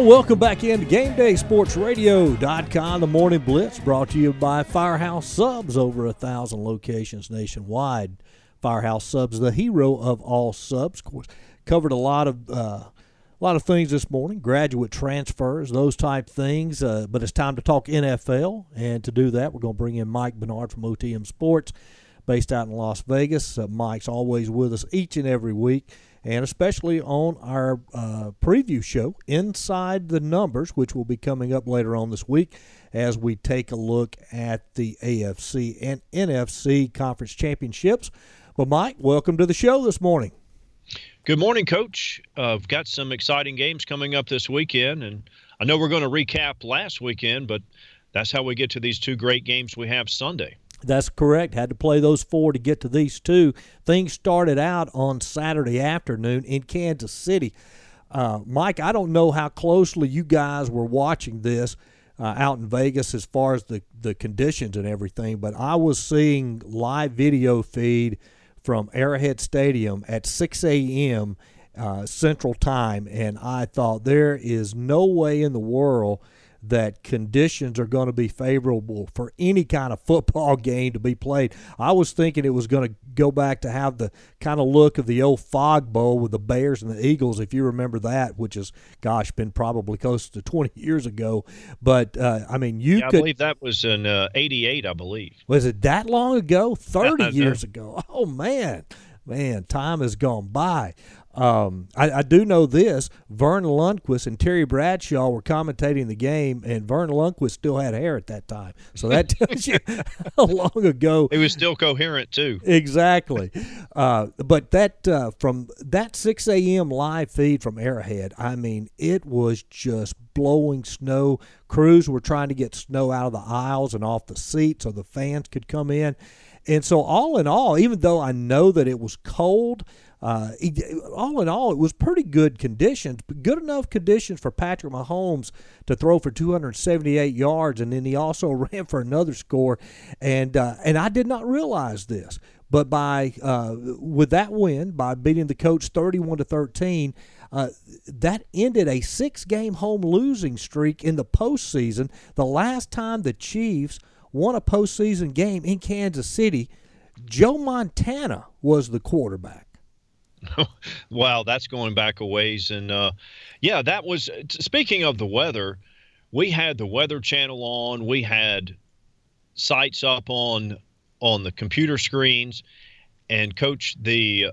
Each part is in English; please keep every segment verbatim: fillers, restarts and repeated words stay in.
welcome back into Game Day Sports Radio dot com. The Morning Blitz brought to you by Firehouse Subs, over a thousand locations nationwide. Firehouse Subs, the hero of all subs. Of course, covered a lot of uh, a lot of things this morning, graduate transfers, those type things. Uh, but it's time to talk N F L, and to do that, we're going to bring in Mike Bernard from O T M Sports, based out in Las Vegas. Uh, Mike's always with us each and every week, and especially on our uh, preview show, Inside the Numbers, which will be coming up later on this week as we take a look at the A F C and N F C Conference Championships. But, Mike, welcome to the show this morning. Good morning, Coach. Uh, I've got some exciting games coming up this weekend, and I know we're going to recap last weekend, but that's how we get to these two great games we have Sunday. That's correct. Had to play those four to get to these two. Things started out on Saturday afternoon in Kansas City. Uh, Mike, I don't know how closely you guys were watching this uh, out in Vegas as far as the, the conditions and everything, but I was seeing live video feed from Arrowhead Stadium at six a.m. Uh, Central Time, and I thought there is no way in the world that conditions are going to be favorable for any kind of football game to be played. I was thinking it was going to go back to have the kind of look of the old Fog Bowl with the Bears and the Eagles, if you remember that, which is, gosh, been probably close to twenty years ago. But, uh, I mean, you yeah, could – I believe that was in uh, eighty-eight, I believe. Was it that long ago? thirty years ago. Oh, man. Man, time has gone by. Um, I, I do know this. Vern Lundquist and Terry Bradshaw were commentating the game, and Vern Lundquist still had hair at that time. So that tells you how long ago. He was still coherent, too. Exactly. Uh, but that uh, from that six a.m. live feed from Arrowhead, I mean, it was just blowing snow. Crews were trying to get snow out of the aisles and off the seats so the fans could come in. And so all in all, even though I know that it was cold, uh, all in all, it was pretty good conditions, but good enough conditions for Patrick Mahomes to throw for two hundred seventy-eight yards, and then he also ran for another score. And uh, and I did not realize this, but by uh, with that win, by beating the Colts thirty-one to thirteen, uh, that ended a six-game home losing streak in the postseason. The last time the Chiefs won a postseason game in Kansas City, Joe Montana was the quarterback. Wow, that's going back a ways. And, uh, yeah, that was – speaking of the weather, we had the Weather Channel on. We had sites up on on the computer screens. And, Coach, the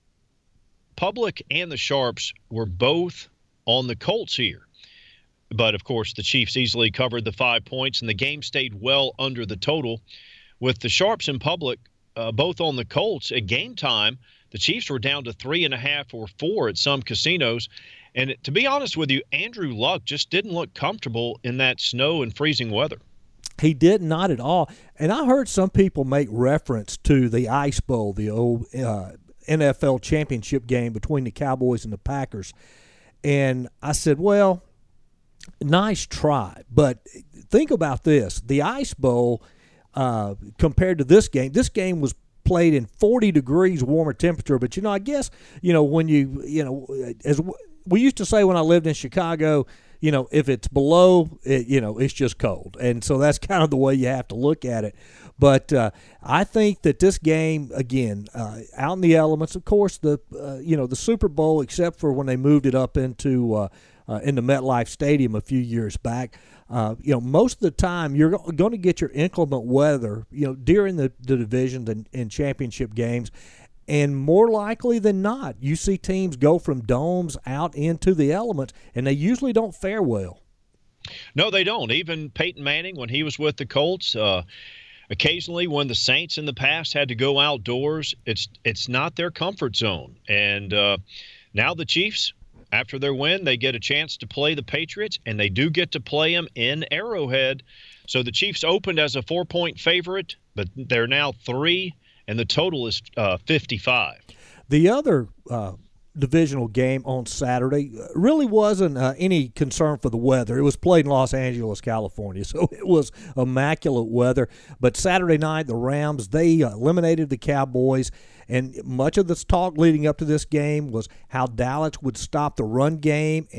public and the Sharps were both on the Colts here. But, of course, the Chiefs easily covered the five points, and the game stayed well under the total. With the Sharps and public uh, both on the Colts, at game time, the Chiefs were down to three and a half or four at some casinos. And to be honest with you, Andrew Luck just didn't look comfortable in that snow and freezing weather. He did not at all. And I heard some people make reference to the Ice Bowl, the old uh, N F L championship game between the Cowboys and the Packers. And I said, well, nice try. But think about this. The Ice Bowl, uh, compared to this game, this game was played in forty degrees warmer temperature. But, you know, I guess, you know, when you, you know, as we used to say when I lived in Chicago, you know, if it's below, it, you know, it's just cold. And so that's kind of the way you have to look at it. But uh, I think that this game, again, uh, out in the elements, of course, the, uh, you know, the Super Bowl, except for when they moved it up into uh, uh, into MetLife Stadium a few years back, uh, you know, most of the time you're going to get your inclement weather, you know, during the, the divisions and, and championship games. And more likely than not, you see teams go from domes out into the elements, and they usually don't fare well. No, they don't. Even Peyton Manning, when he was with the Colts, uh, occasionally when the Saints in the past had to go outdoors, it's it's not their comfort zone. And uh, now the Chiefs, after their win, they get a chance to play the Patriots, and they do get to play them in Arrowhead. So the Chiefs opened as a four-point favorite, but they're now three, and the total is uh, fifty-five. The other uh, divisional game on Saturday really wasn't uh, any concern for the weather. It was played in Los Angeles, California, so it was immaculate weather. But Saturday night, the Rams, they eliminated the Cowboys, and much of this talk leading up to this game was how Dallas would stop the run game and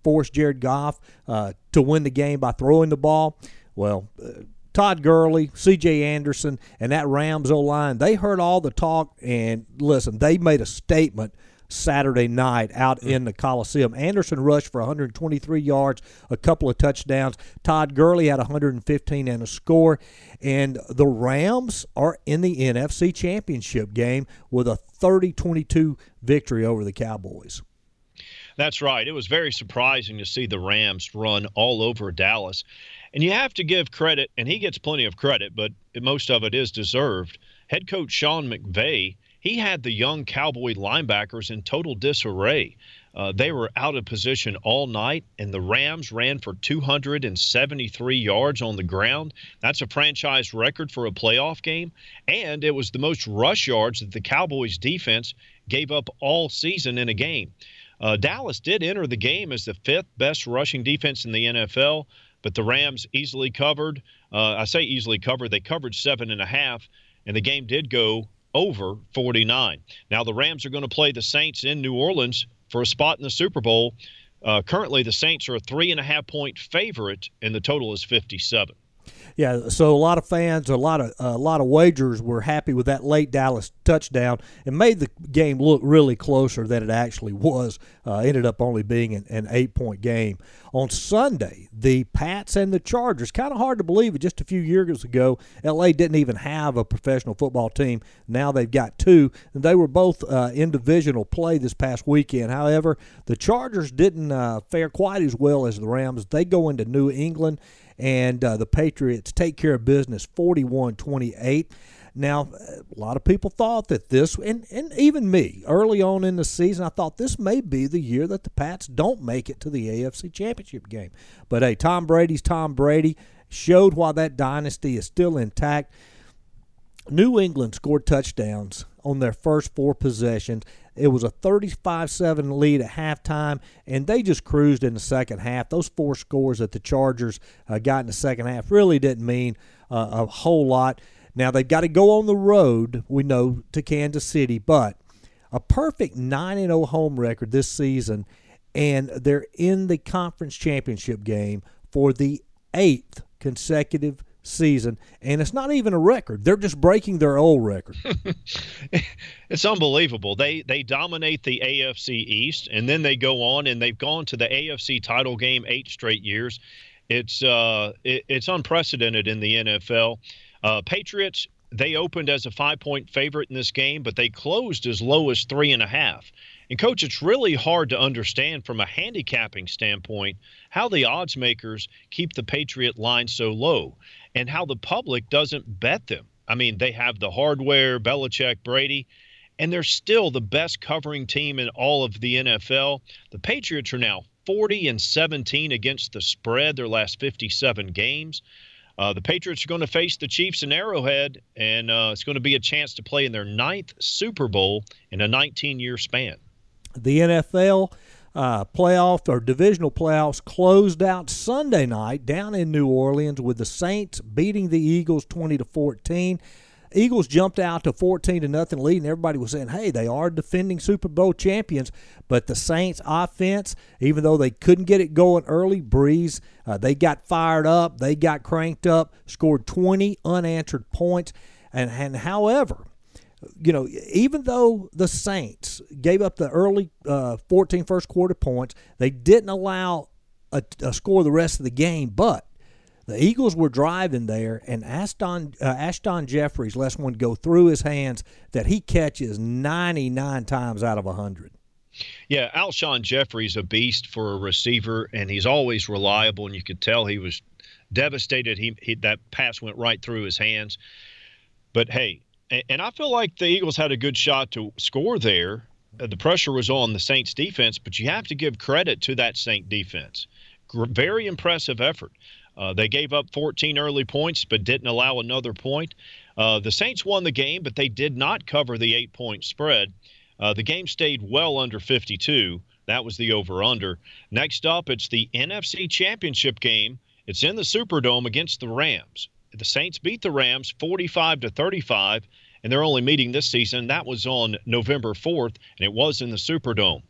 forced Jared Goff uh, to win the game by throwing the ball. Well, uh, Todd Gurley, C J Anderson, and that Rams O-line, they heard all the talk, and listen, they made a statement Saturday night out mm. in the Coliseum. Anderson rushed for one hundred twenty-three yards, a couple of touchdowns. Todd Gurley had one hundred fifteen and a score. And the Rams are in the N F C Championship game with a thirty twenty-two victory over the Cowboys. That's right. It was very surprising to see the Rams run all over Dallas. And you have to give credit, and he gets plenty of credit, but most of it is deserved. Head coach Sean McVay, he had the young Cowboy linebackers in total disarray. Uh, they were out of position all night, and the Rams ran for two hundred seventy-three yards on the ground. That's a franchise record for a playoff game, and it was the most rush yards that the Cowboys defense gave up all season in a game. Uh, Dallas did enter the game as the fifth best rushing defense in the N F L, but the Rams easily covered. Uh, I say easily covered. They covered seven and a half, and the game did go over forty-nine. Now the Rams are going to play the Saints in New Orleans for a spot in the Super Bowl. Uh, currently, the Saints are a three and a half point favorite, and the total is fifty-seven. Yeah, so a lot of fans, a lot of a lot of wagers were happy with that late Dallas touchdown and made the game look really closer than it actually was. Uh, ended up only being an, an eight-point game. On Sunday, the Pats and the Chargers, kind of hard to believe it, just a few years ago, L A didn't even have a professional football team. Now they've got two. And they were both uh, in divisional play this past weekend. However, the Chargers didn't uh, fare quite as well as the Rams. They go into New England, and uh, the Patriots take care of business forty-one twenty-eight. Now, a lot of people thought that this, and, and even me, early on in the season, I thought this may be the year that the Pats don't make it to the A F C Championship game. But, hey, Tom Brady's Tom Brady, showed why that dynasty is still intact. New England scored touchdowns on their first four possessions. It was a thirty-five seven lead at halftime, and they just cruised in the second half. Those four scores that the Chargers uh, got in the second half really didn't mean uh, a whole lot. Now, they've got to go on the road, we know, to Kansas City, but a perfect nine and oh home record this season, and they're in the conference championship game for the eighth consecutive season, and it's not even a record. They're just breaking their old record. It's unbelievable. They they dominate the A F C East, and then they go on, and they've gone to the A F C title game eight straight years. It's uh it, it's unprecedented in the N F L. Uh, Patriots, they opened as a five-point favorite in this game, but they closed as low as three and a half. And, Coach, it's really hard to understand from a handicapping standpoint how the odds makers keep the Patriot line so low and how the public doesn't bet them. I mean, they have the hardware, Belichick, Brady, and they're still the best covering team in all of the N F L. The Patriots are now forty and seventeen against the spread their last fifty-seven games. Uh, the Patriots are going to face the Chiefs in Arrowhead, and uh, it's going to be a chance to play in their ninth Super Bowl in a nineteen-year span. The N F L uh, playoff or divisional playoffs closed out Sunday night down in New Orleans with the Saints beating the Eagles twenty to fourteen. Eagles jumped out to fourteen to nothing lead, and everybody was saying, hey, they are defending Super Bowl champions. But the Saints offense, even though they couldn't get it going early, Breeze, uh, they got fired up, they got cranked up, scored twenty unanswered points. And, and however, you know, even though the Saints gave up the early uh, fourteen first quarter points, they didn't allow a, a score the rest of the game, but the Eagles were driving there, and Ashton, uh, Ashton Jeffries lets one go through his hands that he catches ninety-nine times out of one hundred. Yeah, Alshon Jeffrey's a beast for a receiver, and he's always reliable, and you could tell he was devastated. He, he that pass went right through his hands. But, hey, and, and I feel like the Eagles had a good shot to score there. Uh, the pressure was on the Saints defense, but you have to give credit to that Saint defense. Gr- very impressive effort. Uh, they gave up fourteen early points but didn't allow another point. Uh, the Saints won the game, but they did not cover the eight-point spread. Uh, the game stayed well under fifty-two. That was the over-under. Next up, it's the N F C Championship game. It's in the Superdome against the Rams. The Saints beat the Rams forty-five to thirty-five, and they're only meeting this season. That was on November fourth, and it was in the Superdome.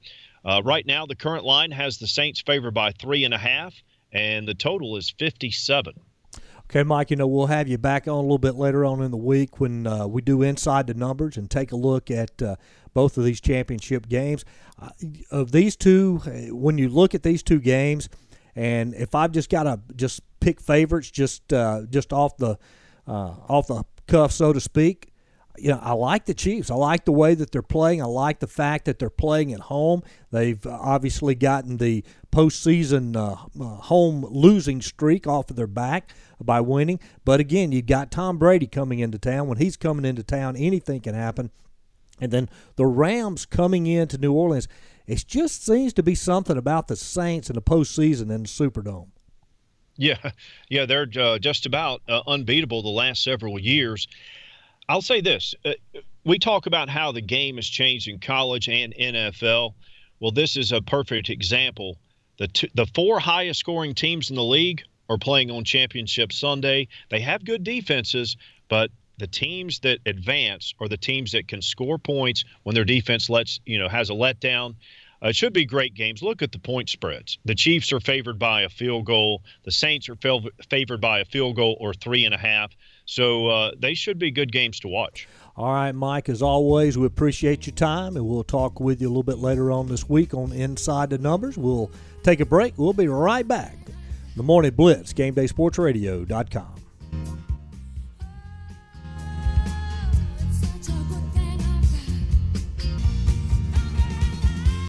Uh, right now, the current line has the Saints favored by three and a half, and the total is fifty-seven. Okay, Mike, you know, we'll have you back on a little bit later on in the week when uh, we do Inside the Numbers and take a look at uh, both of these championship games. Uh, of these two, when you look at these two games, and if I've just got to just pick favorites just uh, just off the uh, off the cuff, so to speak, you know, I like the Chiefs. I like the way that they're playing. I like the fact that they're playing at home. They've obviously gotten the postseason uh, uh, home losing streak off of their back by winning. But again, you've got Tom Brady coming into town. When he's coming into town, anything can happen. And then the Rams coming into New Orleans. It just seems to be something about the Saints in the postseason in the Superdome. Yeah, yeah, they're uh, just about uh, unbeatable the last several years. I'll say this. Uh, we talk about how the game has changed in college and N F L. Well, this is a perfect example. The two, the four highest scoring teams in the league are playing on Championship Sunday. They have good defenses, but the teams that advance are the teams that can score points when their defense lets, you know, has a letdown. Uh, it should be great games. Look at the point spreads. The Chiefs are favored by a field goal. The Saints are fav- favored by a field goal or three and a half. So uh, they should be good games to watch. All right, Mike, as always, we appreciate your time, and we'll talk with you a little bit later on this week on Inside the Numbers. We'll take a break. We'll be right back. The Morning Blitz, game day sports radio dot com.